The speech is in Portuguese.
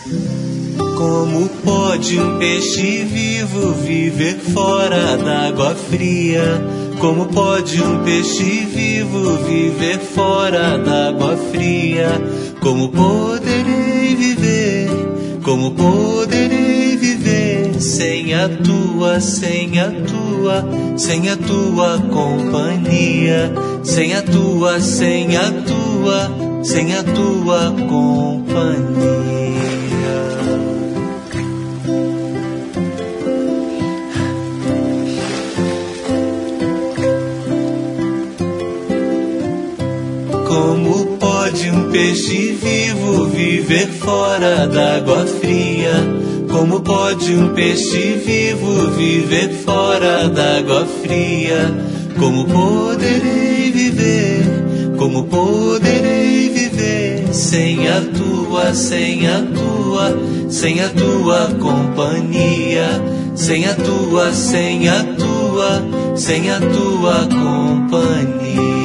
Como pode um peixe vivo viver fora d'água fria? Como pode um peixe vivo viver fora d'água fria? Como poderei viver? Como poderei viver sem a tua, sem a tua, sem a tua companhia? Sem a tua, sem a tua, sem a tua companhia. Como pode um peixe vivo viver fora d'água fria? Como pode um peixe vivo viver fora d'água fria? Como poderei viver? Como poderei viver sem a tua, sem a tua, sem a tua companhia? Sem a tua, sem a tua, sem a tua companhia.